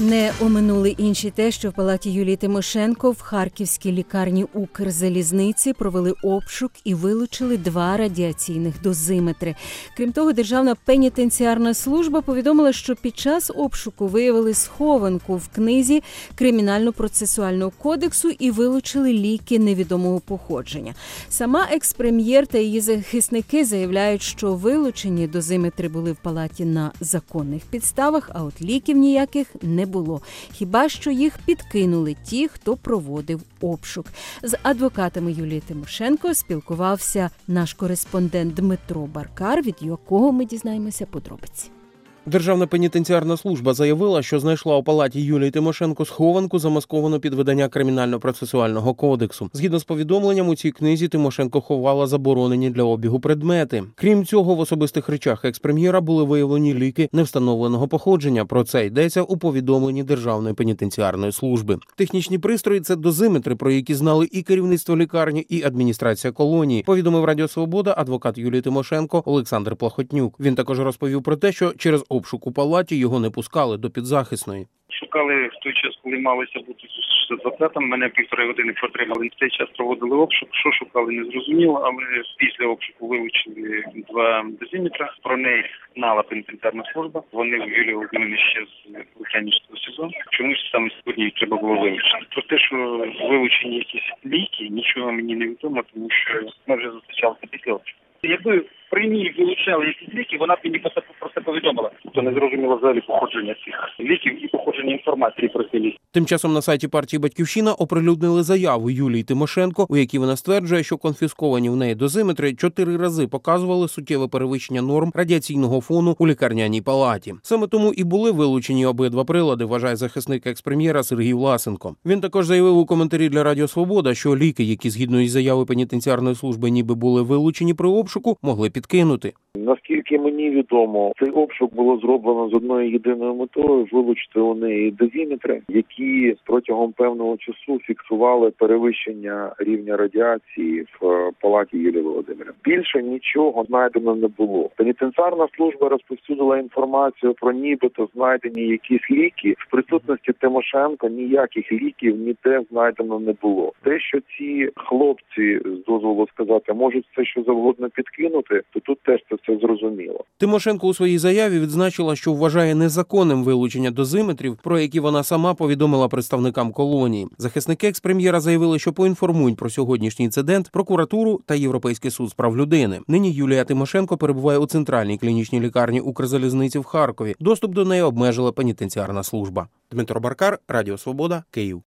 Не оминули інші те, що в палаті Юлії Тимошенко в харківській лікарні Укрзалізниці провели обшук і вилучили 2 радіаційних дозиметри. Крім того, Державна пенітенціарна служба повідомила, що під час обшуку виявили схованку в книзі Кримінально-процесуального кодексу і вилучили ліки невідомого походження. Сама екс-прем'єр та її захисники заявляють, що вилучені дозиметри були в палаті на законних підставах, а от ліків ніяких не було. Хіба що їх підкинули ті, хто проводив обшук. З адвокатами Юлії Тимошенко спілкувався наш кореспондент Дмитро Баркар, від якого ми дізнаємося подробиці. Державна пенітенціарна служба заявила, що знайшла у палаті Юлії Тимошенко схованку, замасковану під видання Кримінально-процесуального кодексу. Згідно з повідомленням, у цій книзі Тимошенко ховала заборонені для обігу предмети. Крім цього, в особистих речах екс-прем'єра були виявлені ліки невстановленого походження. Про це йдеться у повідомленні Державної пенітенціарної служби. Технічні пристрої – це дозиметри, про які знали і керівництво лікарні, і адміністрація колонії, повідомив Радіо Свобода адвокат Юлії Тимошенко Олександр Плахотнюк. Він також розповів про те, що через обшук у палаті його не пускали до підзахисної. Шукали в той час, коли малося бути з адвокатом. Мене 1,5 години протримали. В цей час проводили обшук. Що шукали, не зрозуміло, але після обшуку вилучили 2 дозиметри. Про неї знала пенітенціарна служба. Вони вивели мене ще з Лук'янівського СІЗО. Чомусь саме сьогодні їх треба було вилучити. Про те, що вилучені якісь ліки, нічого мені не відомо, тому що ми вже зустрічалися після обшуку. Якби при ній вилучали якісь ліки, вона б мені про це повідомила. То не зрозуміло взагалі походження цих ліків і походження інформації про ці ліки. Тим часом на сайті партії «Батьківщина» оприлюднили заяву Юлії Тимошенко, у якій вона стверджує, що конфісковані в неї дозиметри 4 рази показували суттєве перевищення норм радіаційного фону у лікарняній палаті. Саме тому і були вилучені обидва прилади, вважає захисник екс-прем'єра Сергій Власенко. Він також заявив у коментарі для Радіо Свобода, що ліки, які згідно із заявою пенітенціарної служби ніби були вилучені при обшуку, могли підкинути. Наскільки мені відомо, цей обшук було зроблено з одною єдиною метою – вилучити у неї дозиметри, які протягом певного часу фіксували перевищення рівня радіації в палаті Юлії Володимирівни. Більше нічого знайдено не було. Пенітенціарна служба розповсюдила інформацію про нібито знайдені якісь ліки. В присутності Тимошенко ніяких ліків ніде знайдено не було. Те, що ці хлопці, з дозволу сказати, можуть все що завгодно підкинути, то тут теж це все зрозуміло. Тимошенко у своїй заяві відзначила, що вважає незаконним вилучення дозиметрів, про які вона сама повідомила представникам колонії. Захисники екс-прем'єра заявили, що поінформують про сьогоднішній інцидент прокуратуру та Європейський суд з прав людини. Нині Юлія Тимошенко перебуває у центральній клінічній лікарні Укрзалізниці в Харкові. Доступ до неї обмежила пенітенціарна служба. Дмитро Баркар, Радіо Свобода, Київ.